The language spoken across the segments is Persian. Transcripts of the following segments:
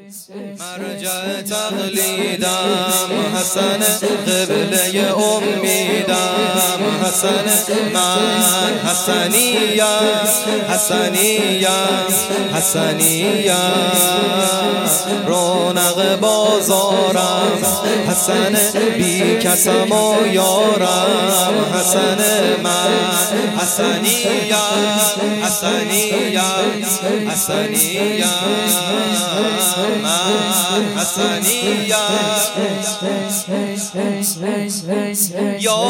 مرجع تقلیدم حسن قبله امیدم حسن من حسنیم حسنیم رونق بازارم حسن بی کسم و یارم حسن من حسنیم من حسنیم یا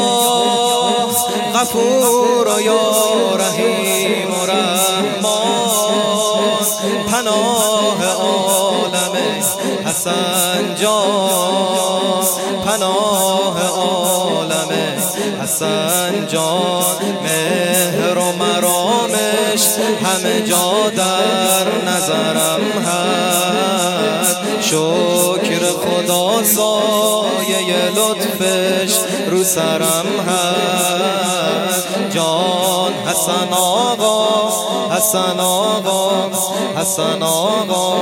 غفور و یا رحیم و رحمان پناه عالم حسن جان پناه عالم حسن جان مهر و مرامش همه جا در نظرم هست شکر خدا سایه لطفش رو سرم هست جان حسن آقا حسن آقا حسن آقا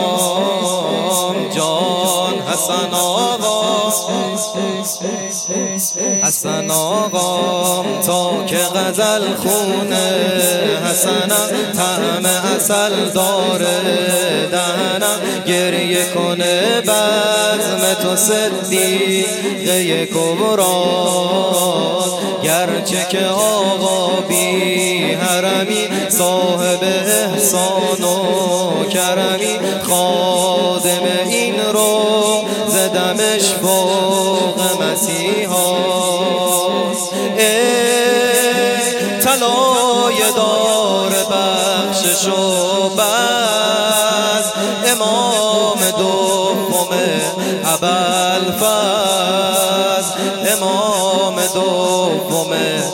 جان حسن آقا حسن آقا تا که غزل خونه حسنم طعم عسل داره دهنم گریه کنه بزم تو صدیقه کبرا گرچه که آقا بی حرمی صاحب احسان و کرمی خادم این رو زدمش فوق مسیحا طلای دار بخشش و بز امام دوم ابوالفضل امام دوم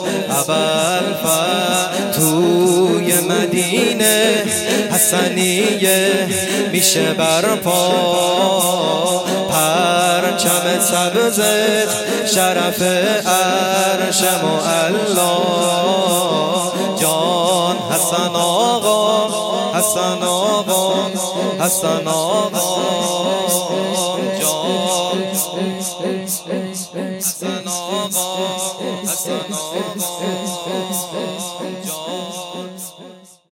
ابوالفضل توی مدینه حسنیه میشه برپا پرچم سبزت شرف عرش معلا جان حسن آقا حسن آقا حسن آقا